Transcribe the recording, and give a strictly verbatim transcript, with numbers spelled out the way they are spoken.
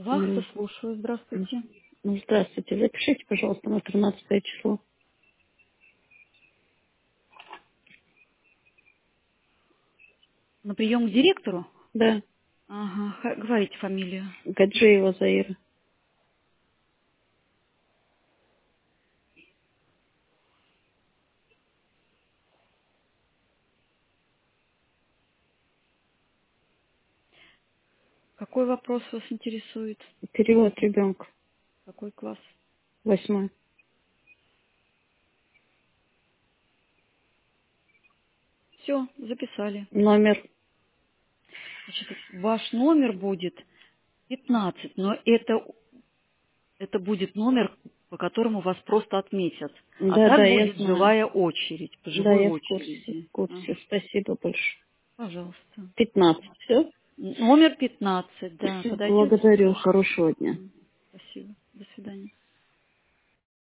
Вахта, М, слушаю. Здравствуйте. Ну, здравствуйте. Запишите, пожалуйста, на тринадцатое число. На прием к директору? Да. Ага, ха- говорите фамилию. Гаджиева Заира. Какой вопрос вас интересует? Перевод ребенка. Какой класс? Восьмой. Все, записали. Номер. Значит, ваш номер будет пятнадцать, но это, это будет номер, по которому вас просто отметят. А Да, да, так я будет знаю. живая очередь, по Да, живой я в курсе. очереди. В курсе. Ага, Спасибо большое. пожалуйста. Пятнадцать. Все? Номер пятнадцать, да, подойдет? Благодарю. Хорошего дня.